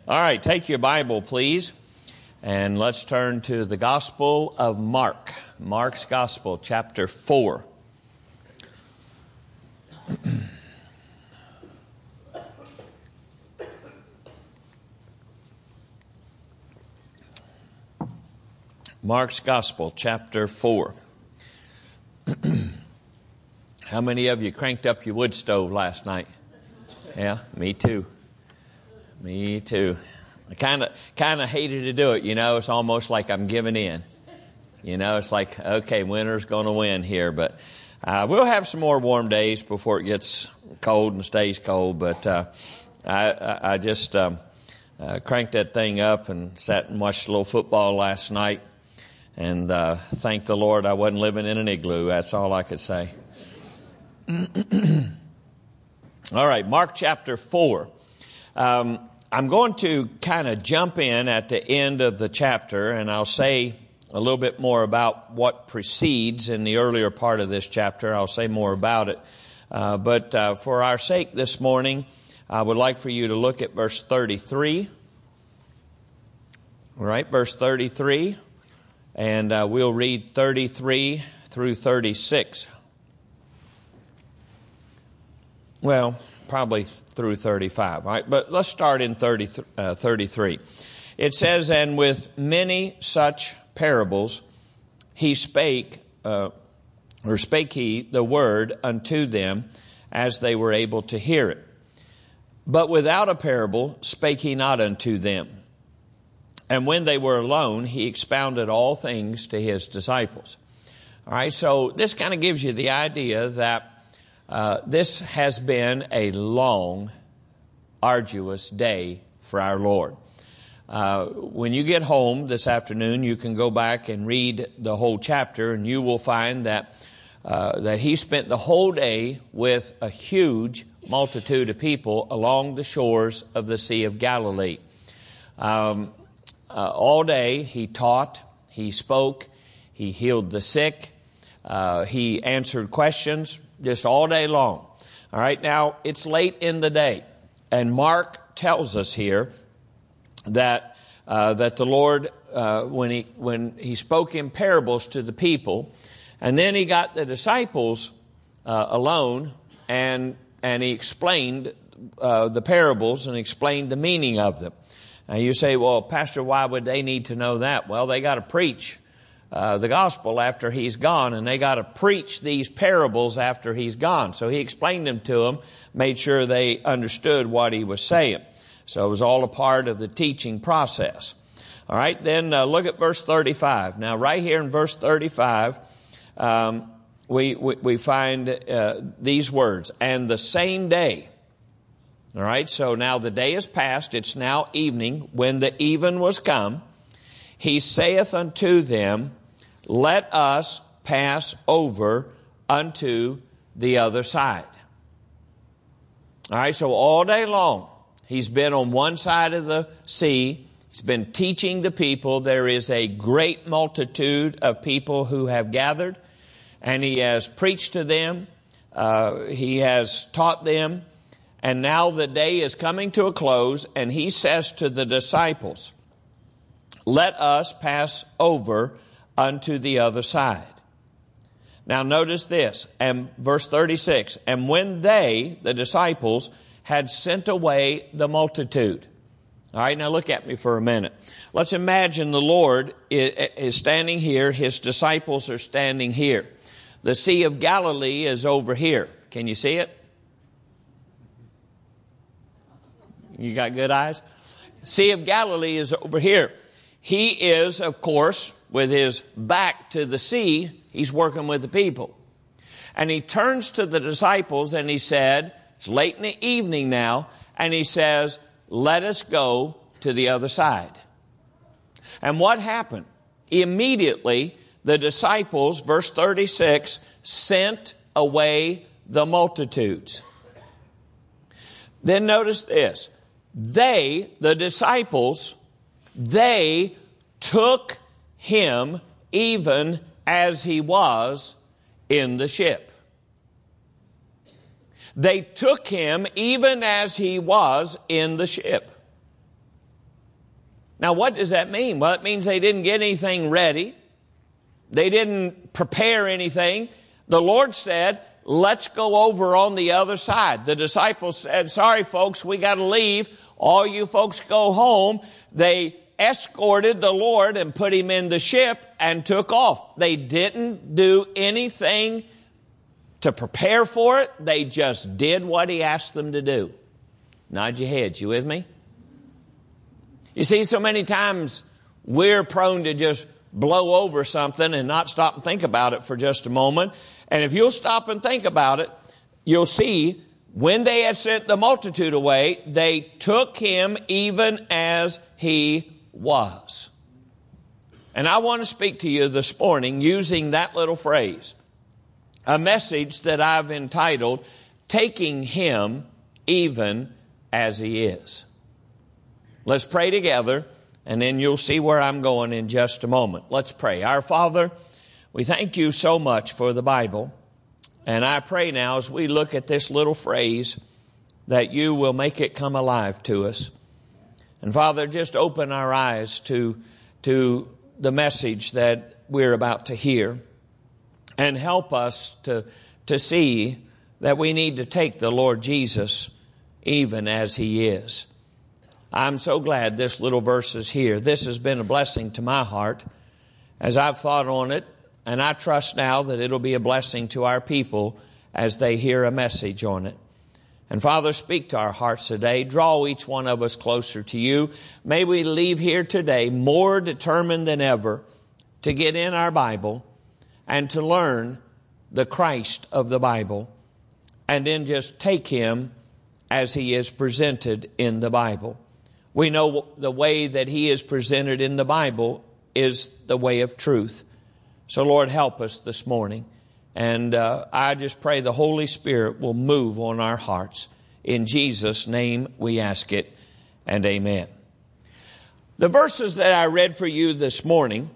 All right, take your Bible, please, and let's turn to the Gospel of Mark. Mark's Gospel, chapter 4. Mark's Gospel, chapter 4. How many of you cranked up your wood stove last night? Yeah, me too. Me too. I kind of hated to do it, you know. It's almost like I'm giving in. You know, it's like, okay, winter's going to win here. But we'll have some more warm days before it gets cold and stays cold. But I just cranked that thing up and sat and watched a little football last night. And thank the Lord I wasn't living in an igloo. That's all I could say. All right, Mark chapter 4. I'm going to kind of jump in at the end of the chapter, and I'll say a little bit more about what precedes in the earlier part of this chapter. I'll say more about it. But for our sake this morning, I would like for you to look at verse 33. All right, verse 33, and we'll read 33 through 36. Well, probably through 35, right? But let's start in 33. It says, "And with many such parables he spake he the word unto them, as they were able to hear it. But without a parable spake he not unto them. And when they were alone, he expounded all things to his disciples." All right, so this kind of gives you the idea that this has been a long, arduous day for our Lord. When you get home this afternoon, you can go back and read the whole chapter, and you will find that he spent the whole day with a huge multitude of people along the shores of the Sea of Galilee. All day he taught, he spoke, he healed the sick, he answered questions, just all day long. All right, now it's late in the day, and Mark tells us here that the Lord, when he spoke in parables to the people, and then he got the disciples alone, and he explained the parables and explained the meaning of them. Now you say, well, Pastor, why would they need to know that? Well, they got to preach the gospel after he's gone, and they got to preach these parables after he's gone. So he explained them to them, made sure they understood what he was saying. So it was all a part of the teaching process. All right, then look at verse 35. Now, right here in verse 35, we find these words, "And the same day." All right, so now the day is past. It's now evening. "When the even was come, he saith unto them, Let us pass over unto the other side." All right, so all day long, he's been on one side of the sea. He's been teaching the people. There is a great multitude of people who have gathered, and he has preached to them. He has taught them, and now the day is coming to a close, and he says to the disciples, "Let us pass over unto the other side." Now notice this, and verse 36, "And when they," the disciples, "had sent away the multitude." All right, now look at me for a minute. Let's imagine the Lord is standing here. His disciples are standing here. The Sea of Galilee is over here. Can you see it? You got good eyes? Sea of Galilee is over here. He is, of course, with his back to the sea, he's working with the people. And he turns to the disciples and he said, it's late in the evening now, and he says, "Let us go to the other side." And what happened? Immediately, the disciples, verse 36, sent away the multitudes. Then notice this. They, the disciples, they took him even as he was in the ship. They took him even as he was in the ship. Now, what does that mean? Well, it means they didn't get anything ready. They didn't prepare anything. The Lord said, let's go over on the other side. The disciples said, sorry, folks, we got to leave. All you folks go home. They escorted the Lord and put him in the ship and took off. They didn't do anything to prepare for it. They just did what he asked them to do. Nod your heads. You with me? You see, so many times we're prone to just blow over something and not stop and think about it for just a moment. And if you'll stop and think about it, you'll see when they had sent the multitude away, they took him even as he was. And I want to speak to you this morning using that little phrase, a message that I've entitled, Taking Him Even as He Is. Let's pray together, and then you'll see where I'm going in just a moment. Let's pray. Our Father, we thank you so much for the Bible. And I pray now as we look at this little phrase that you will make it come alive to us. And Father, just open our eyes to the message that we're about to hear. And help us to see that we need to take the Lord Jesus even as He is. I'm so glad this little verse is here. This has been a blessing to my heart as I've thought on it, and I trust now that it'll be a blessing to our people as they hear a message on it. And Father, speak to our hearts today. Draw each one of us closer to you. May we leave here today more determined than ever to get in our Bible and to learn the Christ of the Bible, and then just take Him as He is presented in the Bible. We know the way that He is presented in the Bible is the way of truth. So Lord, help us this morning. And I just pray the Holy Spirit will move on our hearts. In Jesus' name we ask it, and amen. The verses that I read for you this morning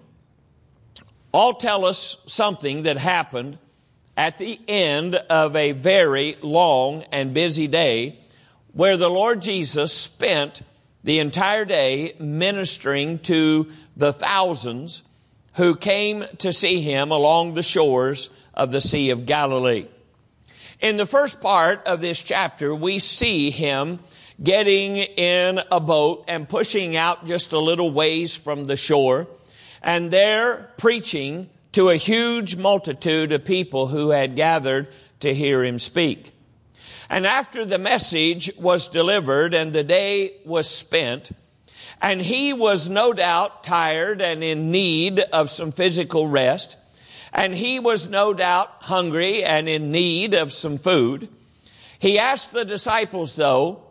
all tell us something that happened at the end of a very long and busy day where the Lord Jesus spent the entire day ministering to the thousands who came to see Him along the shores of the Sea of Galilee. In the first part of this chapter, we see Him getting in a boat and pushing out just a little ways from the shore, and there preaching to a huge multitude of people who had gathered to hear Him speak. And after the message was delivered and the day was spent, and He was no doubt tired and in need of some physical rest, and He was no doubt hungry and in need of some food, He asked the disciples, though,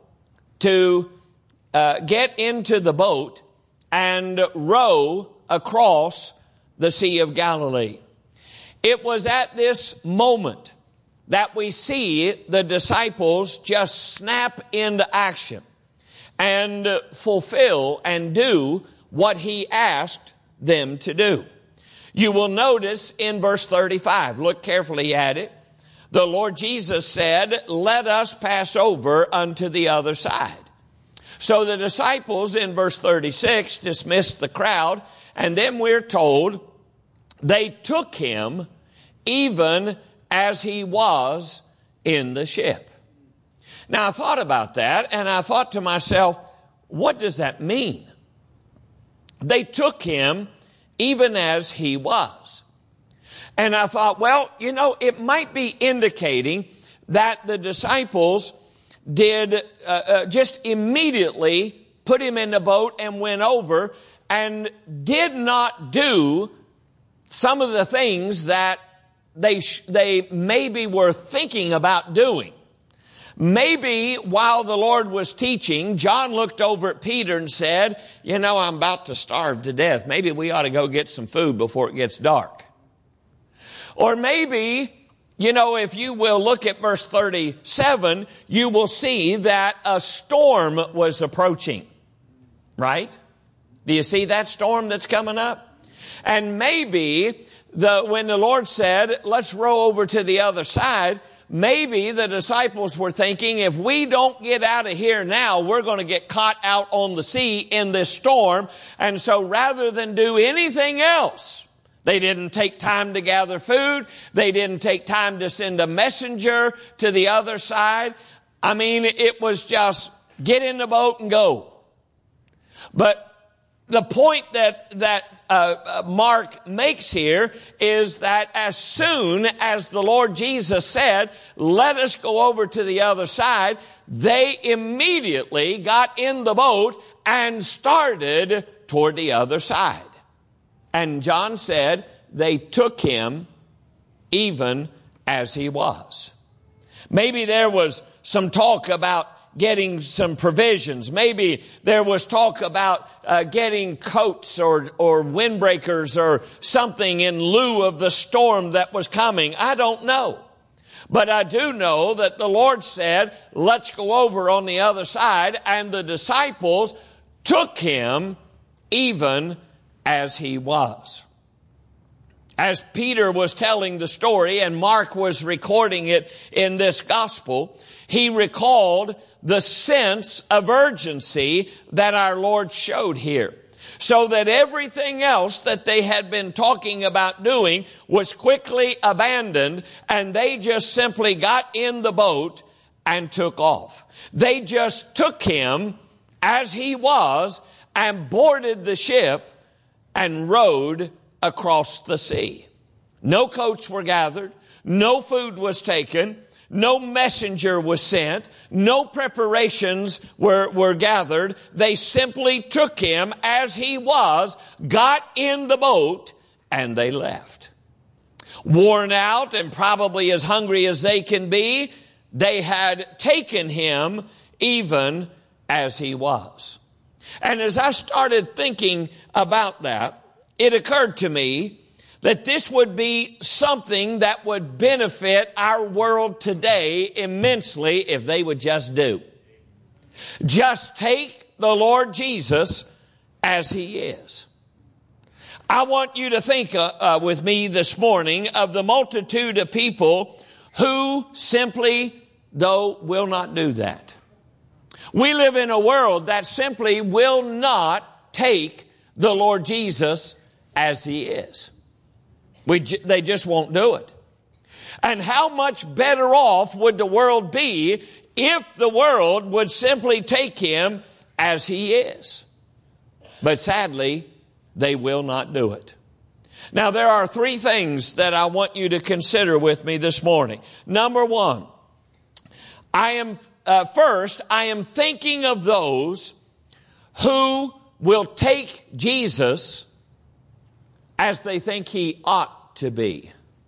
to get into the boat and row across the Sea of Galilee. It was at this moment that we see the disciples just snap into action and fulfill and do what He asked them to do. You will notice in verse 35, look carefully at it, the Lord Jesus said, let us pass over unto the other side. So the disciples in verse 36 dismissed the crowd, and then we're told they took Him even as He was in the ship. Now I thought about that, and I thought to myself, what does that mean? They took Him even as He was. And I thought, well, it might be indicating that the disciples did just immediately put Him in the boat and went over and did not do some of the things that they maybe were thinking about doing. Maybe while the Lord was teaching, John looked over at Peter and said, I'm about to starve to death. Maybe we ought to go get some food before it gets dark. Or maybe, if you will look at verse 37, you will see that a storm was approaching. Right? Do you see that storm that's coming up? And maybe when the Lord said, let's row over to the other side, maybe the disciples were thinking, if we don't get out of here now, we're going to get caught out on the sea in this storm. And so rather than do anything else, they didn't take time to gather food. They didn't take time to send a messenger to the other side. I mean, it was just get in the boat and go. But the point that Mark makes here is that as soon as the Lord Jesus said, let us go over to the other side, they immediately got in the boat and started toward the other side. And John said they took him even as he was. Maybe there was some talk about getting some provisions. Maybe there was talk about getting coats or windbreakers or something in lieu of the storm that was coming. I don't know. But I do know that the Lord said, let's go over on the other side. And the disciples took him even as he was. As Peter was telling the story and Mark was recording it in this gospel, he recalled the sense of urgency that our Lord showed here. So that everything else that they had been talking about doing was quickly abandoned, and they just simply got in the boat and took off. They just took him as he was and boarded the ship and rowed across the sea. No coats were gathered, no food was taken, no messenger was sent, no preparations were gathered. They simply took him as he was, got in the boat, and they left. Worn out and probably as hungry as they can be, they had taken him even as he was. And as I started thinking about that, it occurred to me that this would be something that would benefit our world today immensely if they would just do. Just take the Lord Jesus as he is. I want you to think with me this morning of the multitude of people who simply, though, will not do that. We live in a world that simply will not take the Lord Jesus as he is. They just won't do it. And how much better off would the world be if the world would simply take him as he is? But sadly, they will not do it. Now, there are three things that I want you to consider with me this morning. Number one, I am thinking of those who will take Jesus as they think he ought to be.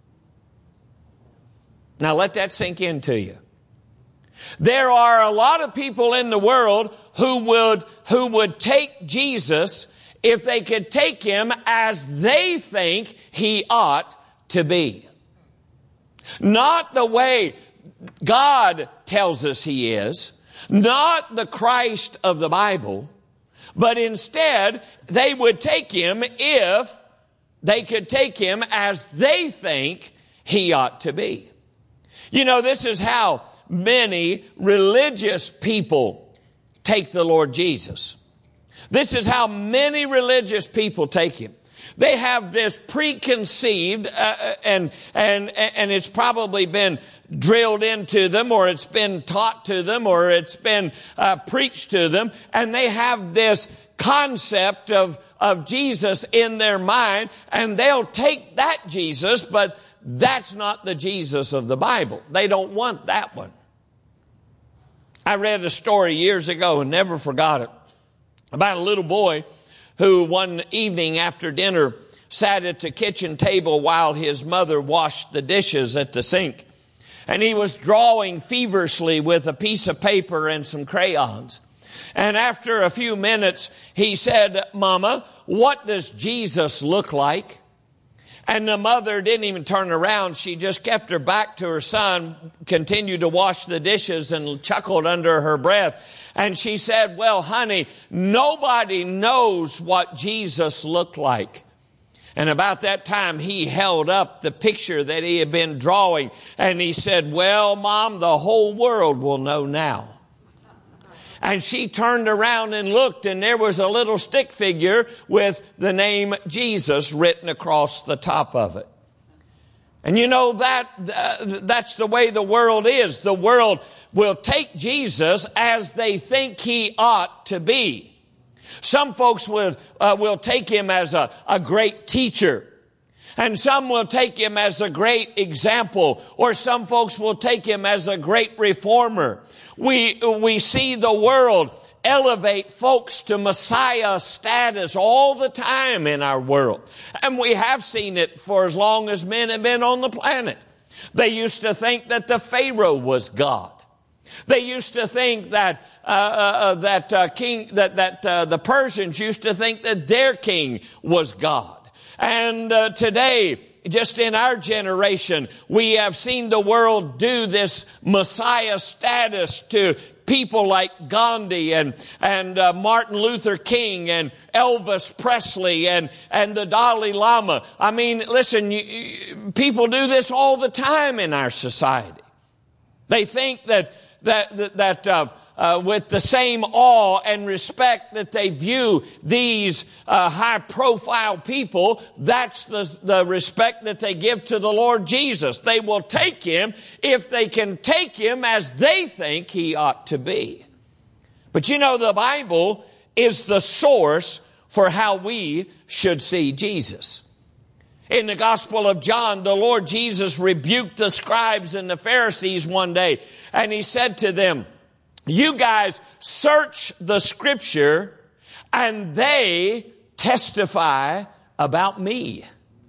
Now let that sink into you. There are a lot of people in the world who would take Jesus if they could take him as they think he ought to be. Not the way God tells us he is, not the Christ of the Bible, but instead they would take him if they could take him as they think he ought to be. You know, this is how many religious people take the Lord Jesus. This is how many religious people take him. They have this preconceived, and it's probably been drilled into them, or it's been taught to them, or it's been preached to them, and they have this concept of Jesus in their mind, and they'll take that Jesus, but that's not the Jesus of the Bible. They don't want that one. I read a story years ago and never forgot it about a little boy who one evening after dinner sat at the kitchen table while his mother washed the dishes at the sink. And he was drawing feverishly with a piece of paper and some crayons. And after a few minutes, he said, "Mama, what does Jesus look like?" And the mother didn't even turn around. She just kept her back to her son, continued to wash the dishes, and chuckled under her breath. And she said, "Well, honey, nobody knows what Jesus looked like." And about that time, he held up the picture that he had been drawing, and he said, "Well, Mom, the whole world will know now." And she turned around and looked, and there was a little stick figure with the name Jesus written across the top of it. And you know, that's the way the world is. The world will take Jesus as they think he ought to be. Some folks will take him as a great teacher. And some will take him as a great example. Or some folks will take him as a great reformer. We see the world elevate folks to Messiah status all the time in our world. And we have seen it for as long as men have been on the planet. They used to think that the Pharaoh was God. They used to think that the Persians used to think that their king was God. And today, just in our generation, we have seen the world do this Messiah status to people like Gandhi and Martin Luther King and Elvis Presley and the Dalai Lama. I mean, listen, people do this all the time in our society. They think that with the same awe and respect that they view these high-profile people, that's the respect that they give to the Lord Jesus. They will take him if they can take him as they think he ought to be. But you know, the Bible is the source for how we should see Jesus. In the Gospel of John, the Lord Jesus rebuked the scribes and the Pharisees one day, and he said to them, "You guys search the Scripture, and they testify about me."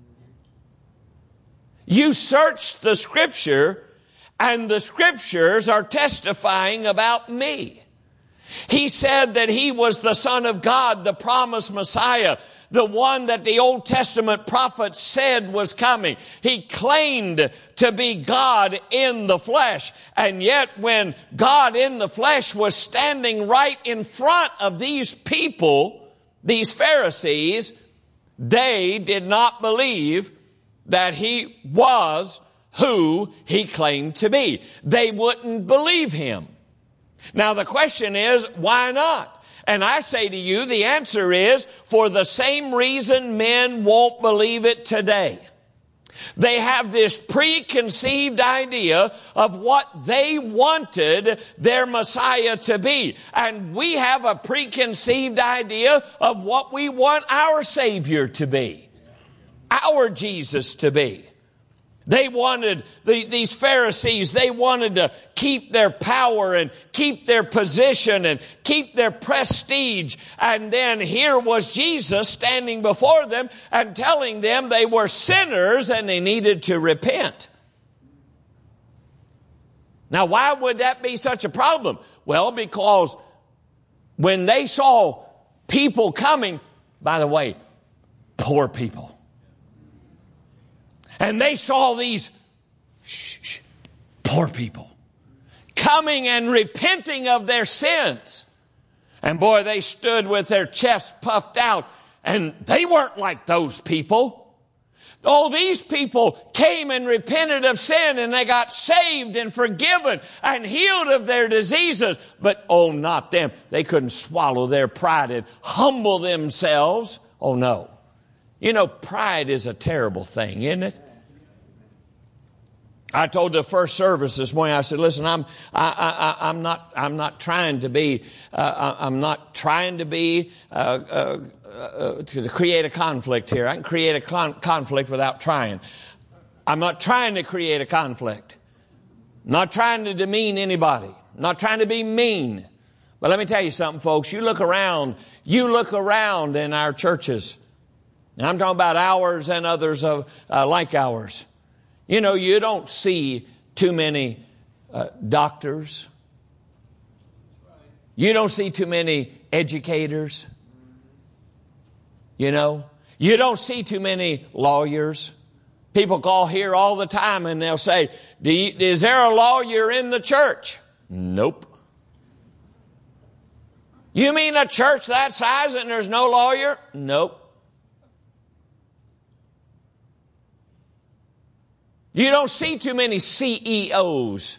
You search the Scripture, and the Scriptures are testifying about me. He said that he was the Son of God, the promised Messiah, the one that the Old Testament prophets said was coming. He claimed to be God in the flesh. And yet when God in the flesh was standing right in front of these people, these Pharisees, they did not believe that he was who he claimed to be. They wouldn't believe him. Now the question is, why not? And I say to you, the answer is for the same reason men won't believe it today. They have this preconceived idea of what they wanted their Messiah to be. And we have a preconceived idea of what we want our Savior to be, our Jesus to be. They wanted, these Pharisees, they wanted to keep their power and keep their position and keep their prestige. And then here was Jesus standing before them and telling them they were sinners and they needed to repent. Now, why would that be such a problem? Well, because when they saw people coming, by the way, poor people, and they saw these poor people coming and repenting of their sins. And boy, they stood with their chests puffed out, and they weren't like those people. Oh, these people came and repented of sin, and they got saved and forgiven and healed of their diseases. But oh, not them. They couldn't swallow their pride and humble themselves. Oh, no. You know, pride is a terrible thing, isn't it? I told the first service this morning, I said, listen, I'm not trying to be, to create a conflict here. I can create a conflict without trying. I'm not trying to create a conflict. I'm not trying to demean anybody. I'm not trying to be mean. But let me tell you something, folks. You look around in our churches. And I'm talking about ours and others like ours. You know, you don't see too many doctors. You don't see too many educators. You know, you don't see too many lawyers. People call here all the time and they'll say, is there a lawyer in the church? Nope. You mean a church that size and there's no lawyer? Nope. You don't see too many CEOs.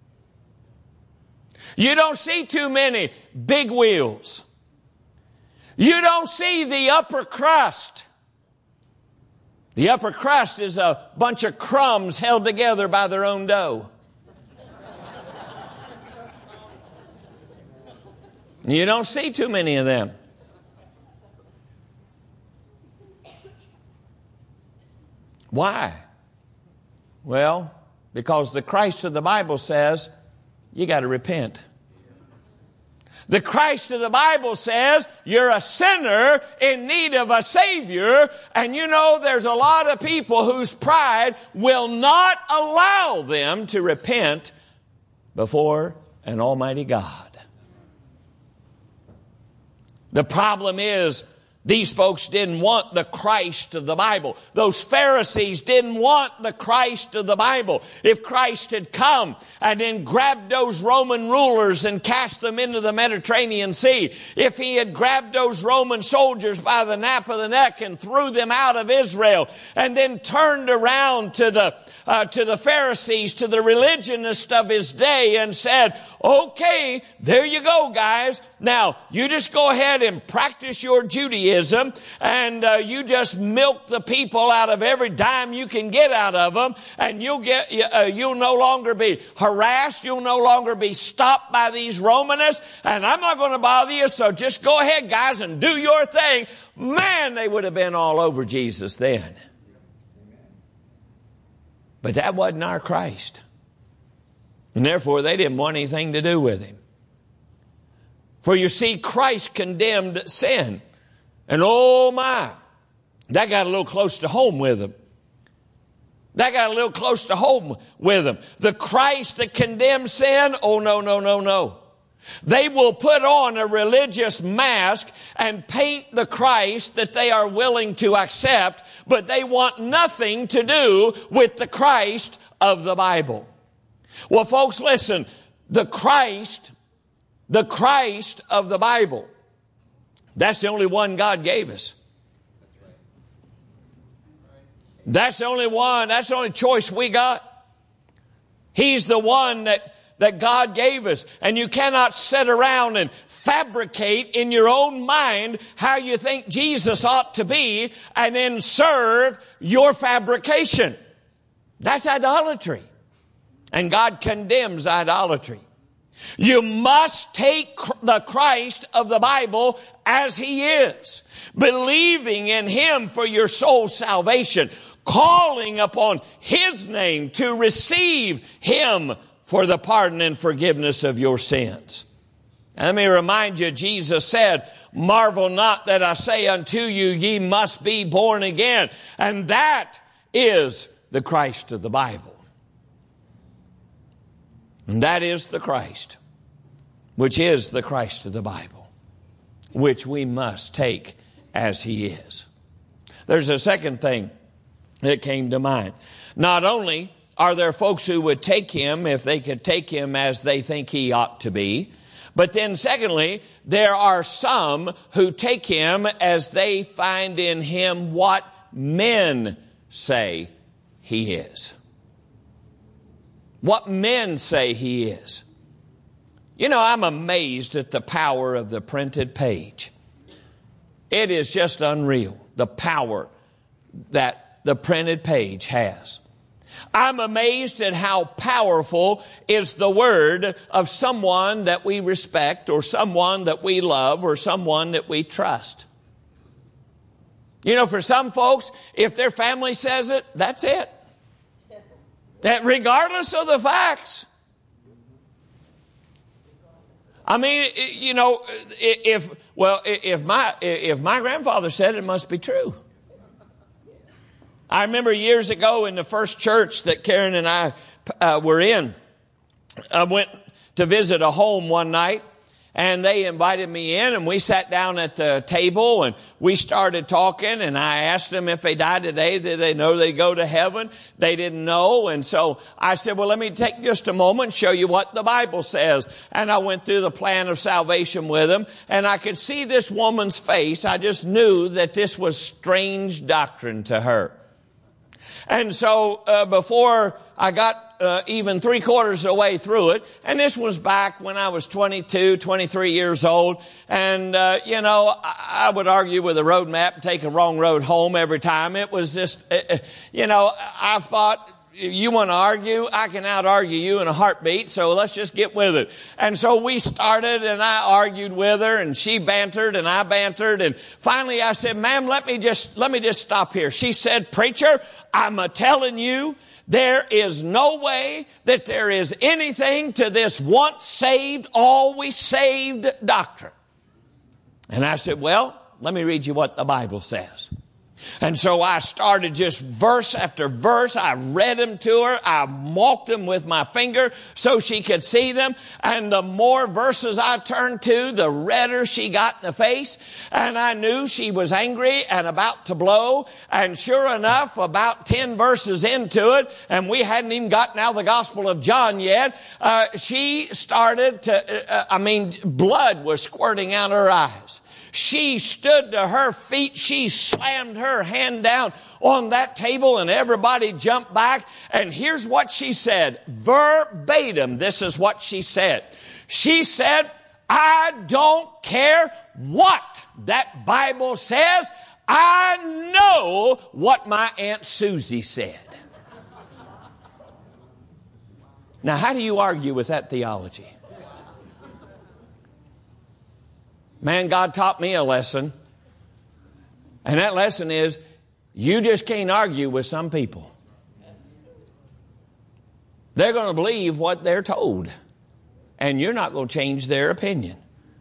You don't see too many big wheels. You don't see the upper crust. The upper crust is a bunch of crumbs held together by their own dough. You don't see too many of them. Why? Well, because the Christ of the Bible says you got to repent. The Christ of the Bible says you're a sinner in need of a Savior. And you know, there's a lot of people whose pride will not allow them to repent before an almighty God. The problem is, these folks didn't want the Christ of the Bible. Those Pharisees didn't want the Christ of the Bible. If Christ had come and then grabbed those Roman rulers and cast them into the Mediterranean Sea, if he had grabbed those Roman soldiers by the nape of the neck and threw them out of Israel, and then turned around to the Pharisees, to the religionists of his day, and said, okay, there you go, guys. Now, you just go ahead and practice your Judaism, and you just milk the people out of every dime you can get out of them, and you'll no longer be harassed. You'll no longer be stopped by these Romanists, and I'm not going to bother you, so just go ahead, guys, and do your thing. Man, they would have been all over Jesus then. But that wasn't our Christ. And therefore, they didn't want anything to do with him. For you see, Christ condemned sin. And oh my, that got a little close to home with them. That got a little close to home with them. The Christ that condemns sin, oh no, no, no, no. They will put on a religious mask and paint the Christ that they are willing to accept, but they want nothing to do with the Christ of the Bible. Well, folks, listen, the Christ of the Bible, that's the only one God gave us. That's the only one, that's the only choice we got. He's the one that God gave us. And you cannot sit around and fabricate in your own mind how you think Jesus ought to be and then serve your fabrication. That's idolatry. And God condemns idolatry. You must take the Christ of the Bible as he is, believing in him for your soul's salvation, calling upon his name to receive him for the pardon and forgiveness of your sins. And let me remind you, Jesus said, marvel not that I say unto you, ye must be born again. And that is the Christ of the Bible. And that is the Christ, which is the Christ of the Bible, which we must take as he is. There's a second thing that came to mind. Not only are there folks who would take him if they could take him as they think he ought to be, but then secondly, there are some who take him as they find in him what men say he is. What men say he is. You know, I'm amazed at the power of the printed page. It is just unreal, the power that the printed page has. I'm amazed at how powerful is the word of someone that we respect or someone that we love or someone that we trust. You know, for some folks, if their family says it, that's it. That regardless of the facts. I mean, you know, if my grandfather said it, it must be true. I remember years ago in the first church that Karen and I were in, I went to visit a home one night, and they invited me in, and we sat down at the table, and we started talking, and I asked them if they died today, did they know they'd go to heaven? They didn't know, and so I said, well, let me take just a moment and show you what the Bible says. And I went through the plan of salvation with them, and I could see this woman's face. I just knew that this was strange doctrine to her. And so before I got even 3/4 of the way through it, and this was back when I was 22, 23 years old, and I would argue with a road map and take a wrong road home every time. It was just, I thought, you want to argue? I can out-argue you in a heartbeat, so let's just get with it. And so we started, and I argued with her, and she bantered, and I bantered, and finally I said, ma'am, let me just stop here. She said, preacher, I'm a-telling you, there is no way that there is anything to this once saved, always saved doctrine. And I said, well, let me read you what the Bible says. And so I started just verse after verse. I read them to her. I marked them with my finger so she could see them. And the more verses I turned to, the redder she got in the face. And I knew she was angry and about to blow. And sure enough, about 10 verses into it, and we hadn't even gotten out of the Gospel of John yet, she started to, blood was squirting out her eyes. She stood to her feet. She slammed her hand down on that table and everybody jumped back. And here's what she said. Verbatim, this is what she said. She said, I don't care what that Bible says. I know what my Aunt Susie said. Now, how do you argue with that theology? Man, God taught me a lesson. And that lesson is, you just can't argue with some people. They're going to believe what they're told. And you're not going to change their opinion.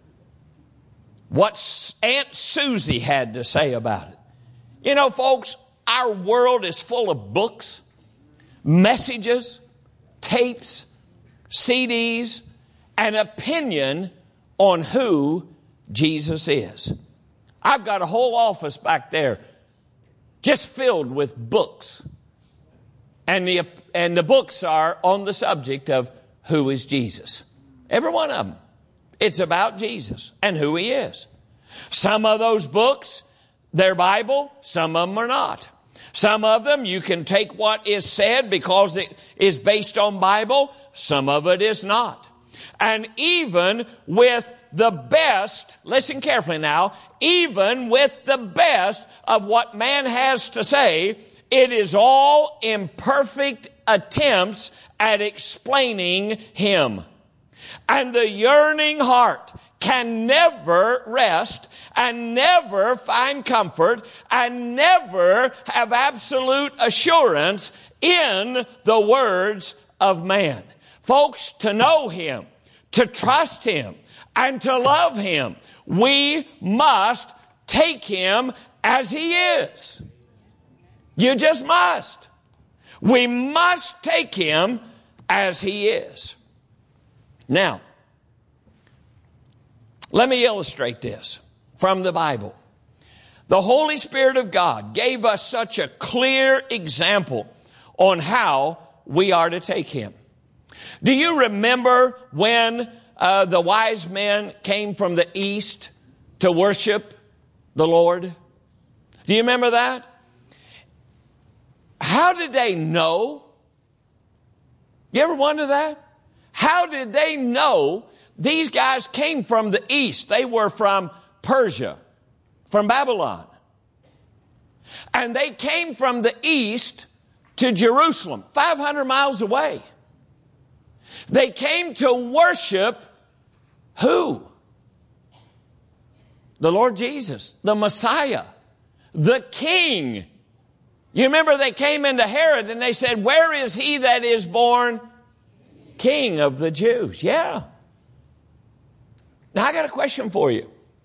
What Aunt Susie had to say about it. You know, folks, our world is full of books, messages, tapes, CDs, and opinion on who Jesus is. I've got a whole office back there just filled with books. And the books are on the subject of who is Jesus. Every one of them. It's about Jesus and who he is. Some of those books, they're Bible. Some of them are not. Some of them you can take what is said because it is based on Bible. Some of it is not. And even with the best, listen carefully now, even with the best of what man has to say, it is all imperfect attempts at explaining him. And the yearning heart can never rest and never find comfort and never have absolute assurance in the words of man. Folks, to know him, to trust him, and to love him, we must take him as he is. You just must. We must take him as he is. Now, let me illustrate this from the Bible. The Holy Spirit of God gave us such a clear example on how we are to take him. Do you remember when the wise men came from the east to worship the Lord? Do you remember that? How did they know? You ever wonder that? How did they know these guys came from the east? They were from Persia, from Babylon. And they came from the east to Jerusalem, 500 miles away. They came to worship who? The Lord Jesus, the Messiah, the King. You remember they came into Herod and they said, where is he that is born King of the Jews? Yeah. Now I got a question for you.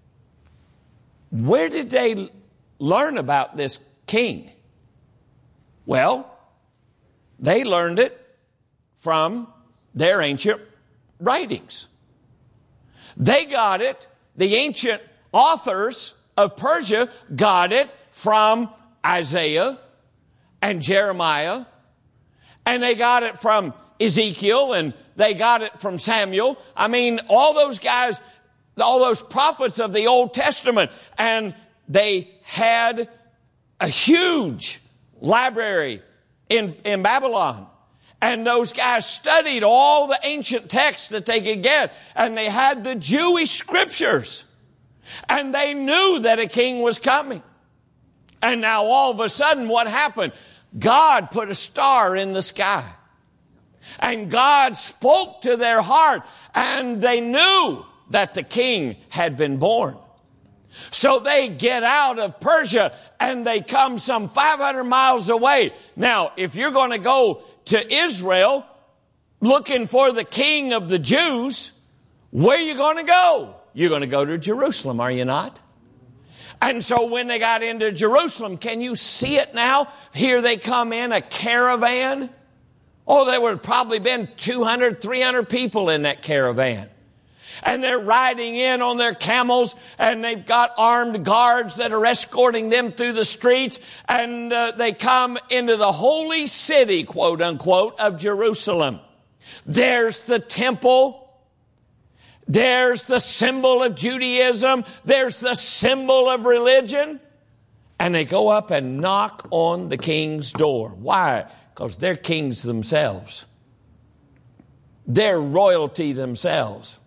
Where did they learn about this king? Well, they learned it from their ancient writings. They got it, the ancient authors of Persia got it from Isaiah and Jeremiah, and they got it from Ezekiel, and they got it from Samuel. I mean, all those guys, all those prophets of the Old Testament, and they had a huge library in Babylon. And those guys studied all the ancient texts that they could get. And they had the Jewish scriptures. And they knew that a king was coming. And now all of a sudden, what happened? God put a star in the sky. And God spoke to their heart. And they knew that the king had been born. So they get out of Persia and they come some 500 miles away. Now, if you're going to go to Israel looking for the king of the Jews, where are you going to go? You're going to go to Jerusalem, are you not? And so when they got into Jerusalem, can you see it now? Here they come in a caravan. Oh, there would probably been 200, 300 people in that caravan. And they're riding in on their camels, and they've got armed guards that are escorting them through the streets, and they come into the holy city, quote unquote, of Jerusalem. There's the temple. There's the symbol of Judaism. There's the symbol of religion. And they go up and knock on the king's door. Why? Because they're kings themselves. They're royalty themselves.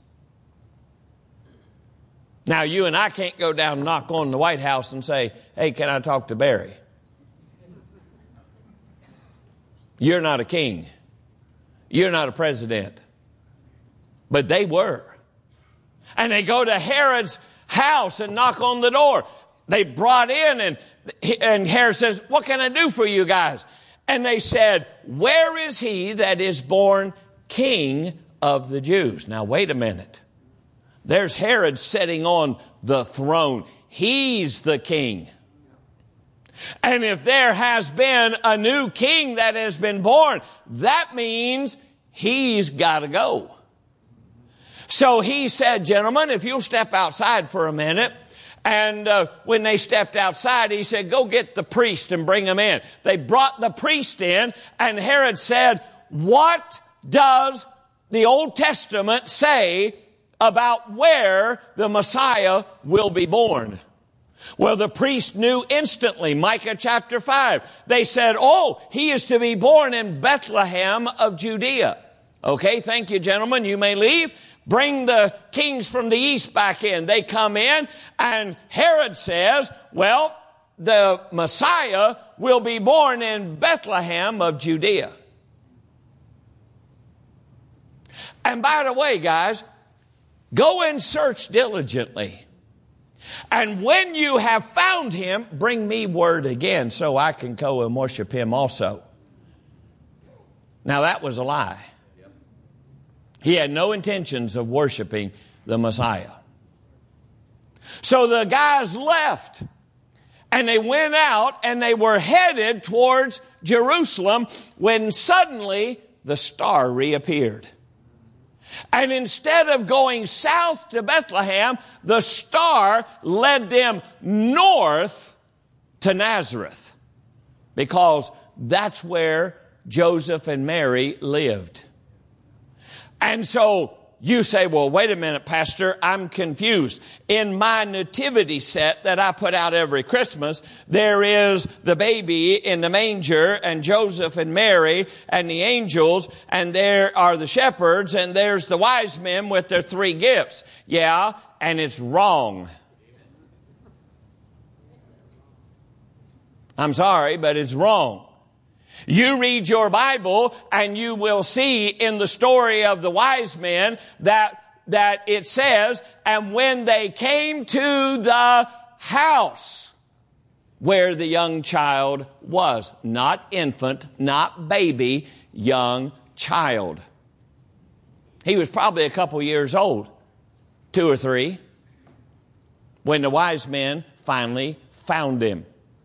Now, you and I can't go down and knock on the White House and say, hey, can I talk to Barry? You're not a king. You're not a president. But they were. And they go to Herod's house and knock on the door. They brought in and Herod says, what can I do for you guys? And they said, where is he that is born king of the Jews? Now, wait a minute. There's Herod sitting on the throne. He's the king. And if there has been a new king that has been born, that means he's got to go. So he said, gentlemen, if you'll step outside for a minute. And when they stepped outside, he said, go get the priest and bring him in. They brought the priest in, and Herod said, what does the Old Testament say about where the Messiah will be born? Well, the priest knew instantly. Micah chapter 5. They said, oh, he is to be born in Bethlehem of Judea. Okay, thank you, gentlemen. You may leave. Bring the kings from the east back in. They come in, and Herod says, well, the Messiah will be born in Bethlehem of Judea. And by the way, guys, go and search diligently. And when you have found him, bring me word again so I can go and worship him also. Now that was a lie. He had no intentions of worshiping the Messiah. So the guys left, and they went out, and they were headed towards Jerusalem when suddenly the star reappeared. And instead of going south to Bethlehem, the star led them north to Nazareth, because that's where Joseph and Mary lived. And so you say, well, wait a minute, Pastor, I'm confused. In my nativity set that I put out every Christmas, there is the baby in the manger and Joseph and Mary and the angels, and there are the shepherds, and there's the wise men with their 3 gifts. Yeah, and it's wrong. I'm sorry, but it's wrong. You read your Bible and you will see in the story of the wise men that it says, and when they came to the house where the young child was, not infant, not baby, young child. He was probably a couple years old, 2 or 3, when the wise men finally found him.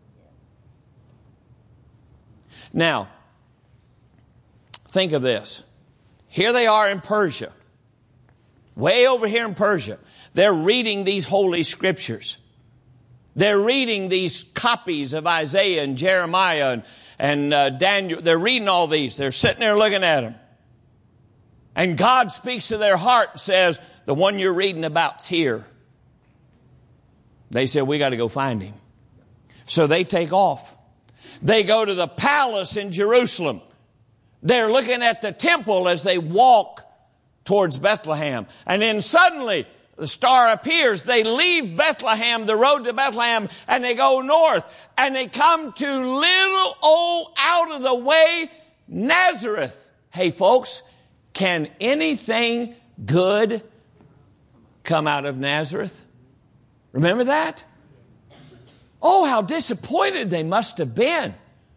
Now, think of this. Here they are in Persia. Way over here in Persia. They're reading these holy scriptures. They're reading these copies of Isaiah and Jeremiah and Daniel. They're reading all these. They're sitting there looking at them. And God speaks to their heart and says, the one you're reading about's here. They said, we got to go find him. So they take off. They go to the palace in Jerusalem. They're looking at the temple as they walk towards Bethlehem. And then suddenly the star appears. They leave Bethlehem, the road to Bethlehem, and they go north. And they come to little old out of the way Nazareth. Hey folks, can anything good come out of Nazareth? Remember that? Oh, how disappointed they must have been.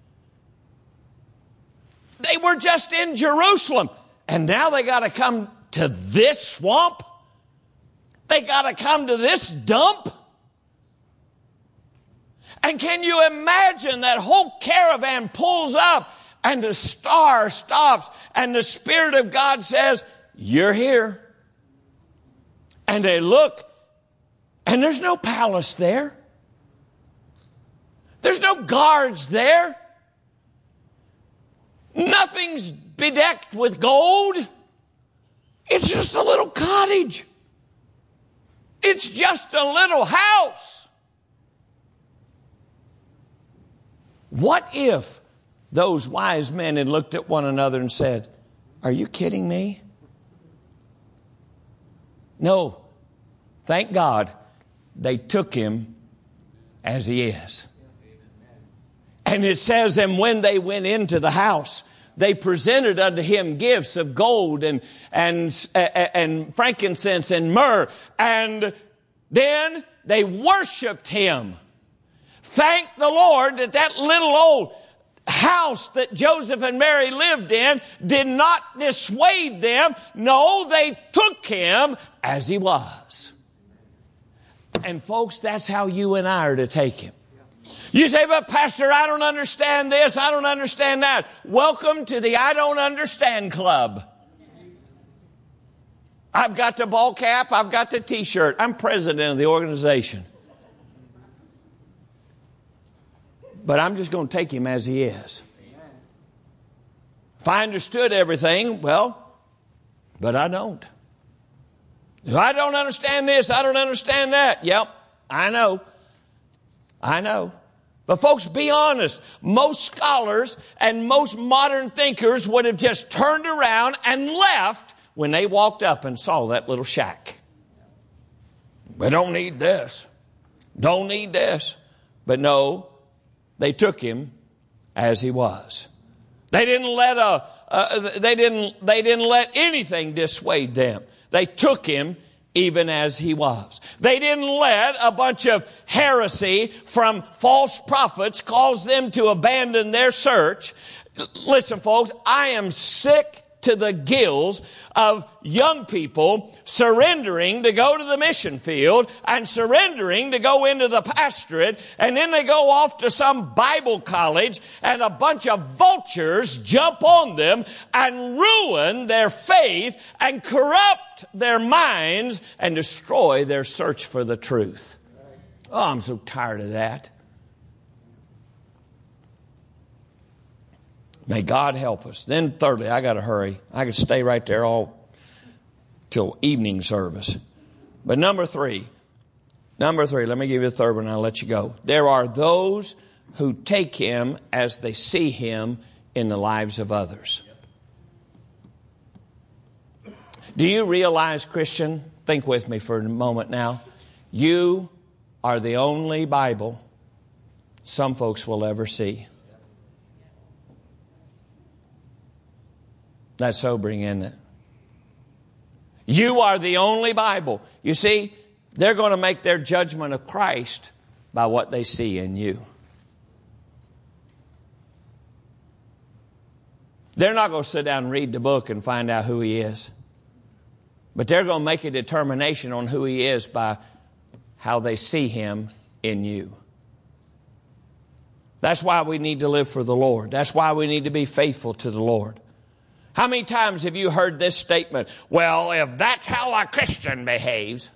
They were just in Jerusalem, and now they got to come to this swamp. They got to come to this dump. And can you imagine that whole caravan pulls up and the star stops and the Spirit of God says, "You're here." And they look, and there's no palace there. There's no guards there. Nothing's bedecked with gold. It's just a little cottage. It's just a little house. What if those wise men had looked at one another and said, "Are you kidding me?" No. Thank God they took him as he is. And it says, and when they went into the house, they presented unto him gifts of gold and frankincense and myrrh. And then they worshiped him. Thank the Lord that little old house that Joseph and Mary lived in did not dissuade them. No, they took him as he was. And folks, that's how you and I are to take him. You say, "But Pastor, I don't understand this, I don't understand that." Welcome to the I Don't Understand Club. I've got the ball cap, I've got the t-shirt. I'm president of the organization. But I'm just going to take him as he is. If I understood everything, well, but I don't. If I don't understand this, I don't understand that. Yep, I know. But folks, be honest. Most scholars and most modern thinkers would have just turned around and left when they walked up and saw that little shack. We don't need this. Don't need this. But no, they took him as he was. They didn't let anything dissuade them. They took him even as he was. They didn't let a bunch of heresy from false prophets cause them to abandon their search. Listen, folks, I am sick to the gills of young people surrendering to go to the mission field and surrendering to go into the pastorate, and then they go off to some Bible college and a bunch of vultures jump on them and ruin their faith and corrupt their minds and destroy their search for the truth. Oh, I'm so tired of that. May God help us. Then thirdly, I got to hurry. I could stay right there all till evening service. But number three, let me give you the third one and I'll let you go. There are those who take him as they see him in the lives of others. Do you realize, Christian, think with me for a moment now, you are the only Bible some folks will ever see. That's sobering, isn't it? You are the only Bible. You see, they're going to make their judgment of Christ by what they see in you. They're not going to sit down and read the book and find out who he is. But they're going to make a determination on who he is by how they see him in you. That's why we need to live for the Lord. That's why we need to be faithful to the Lord. How many times have you heard this statement? Well, if that's how a Christian behaves.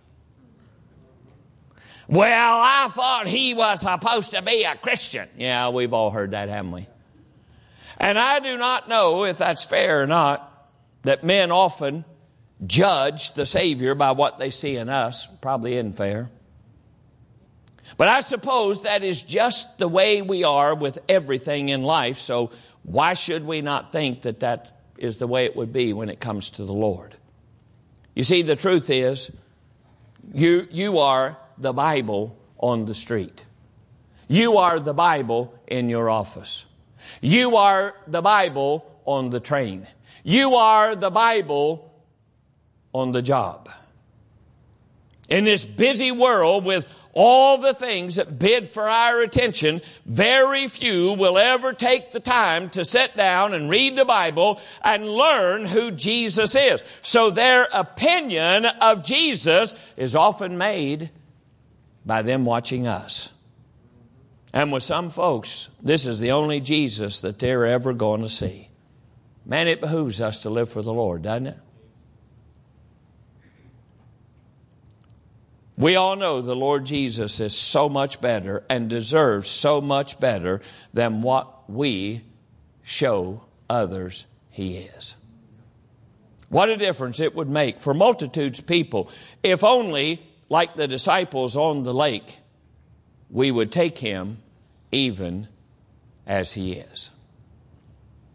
Well, I thought he was supposed to be a Christian. Yeah, we've all heard that, haven't we? And I do not know if that's fair or not, that men often judge the Savior by what they see in us. Probably isn't fair. But I suppose that is just the way we are with everything in life. So why should we not think that that is the way it would be when it comes to the Lord? You see, the truth is, you are the Bible on the street. You are the Bible in your office. You are the Bible on the train. You are the Bible on the job. In this busy world with all the things that bid for our attention, very few will ever take the time to sit down and read the Bible and learn who Jesus is. So their opinion of Jesus is often made by them watching us. And with some folks, this is the only Jesus that they're ever going to see. Man, it behooves us to live for the Lord, doesn't it? We all know the Lord Jesus is so much better and deserves so much better than what we show others He is. What a difference it would make for multitudes of people if only, like the disciples on the lake, we would take Him even as He is.